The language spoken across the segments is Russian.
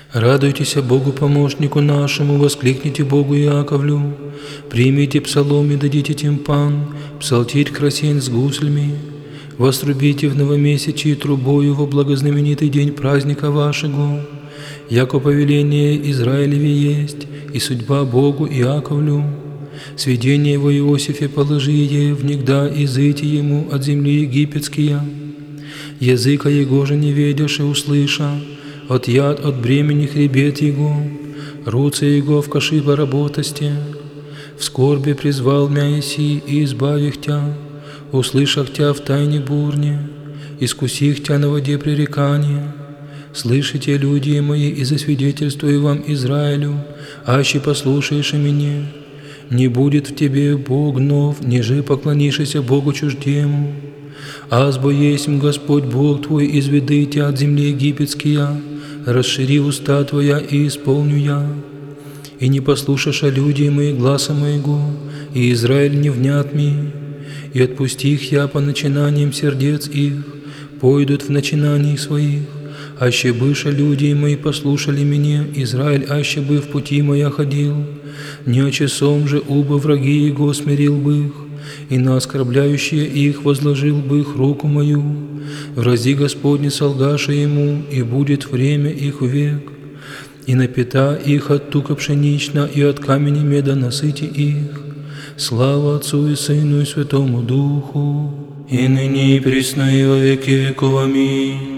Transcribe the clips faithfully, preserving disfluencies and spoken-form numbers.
Радуйтесь Богу помощнику нашему, воскликните Богу Яковлю, примите псалом и дадите тимпан, псалтирь красень с гуслями, вострубите в новомесячии трубою во благознаменитый день праздника вашего, яко повеление Израилеве есть, и судьба Богу Иаковлю. Сведение его Иосифе положие, внегда изыти ему от земли египетские. Языка его же не ведешь и услыша, от яд от бремени хребет его, руце его в каши поработости. В скорби призвал мя еси и избавих тя, услышах тя в тайне бурне, искусих тя на воде пререкания. Слышите, люди мои, и засвидетельствую вам Израилю, аще послушаешь мне. Не будет в тебе Бог нов, ниже поклонишься Богу чуждему. Азбо есмь Господь Бог твой, изведы тебя от земли египетские, расшири уста твоя и исполню я. И не послушаша люди мои гласа моего, и Израиль не внят ми, и отпусти их я по начинаниям сердец их, пойдут в начинаниях своих. Аще быша люди мои послушали меня, Израиль, аще бы в пути моя ходил, не часом же убо враги его смирил бы их, и на оскорбляющие их возложил бы их руку мою. Врази Господне солгаша ему, и будет время их век, и напита их от тука пшенична, и от камени меда насыти их. Слава Отцу и Сыну и Святому Духу, и ныне и присно и во веки веков. Аминь.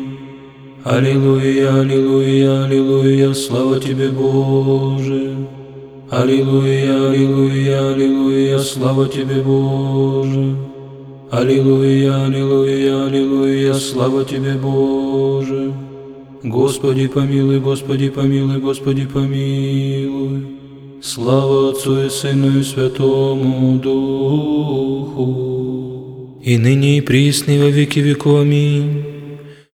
Аллилуйя, аллилуйя, аллилуйя, слава Тебе, Боже. Аллилуйя, аллилуйя, аллилуйя, слава Тебе, Боже. Аллилуйя, аллилуйя, аллилуйя, слава Тебе, Боже. Господи помилуй, Господи помилуй, Господи помилуй. Слава Отцу и Сыну и Святому Духу, и ныне и присно и во веки веков. Аминь.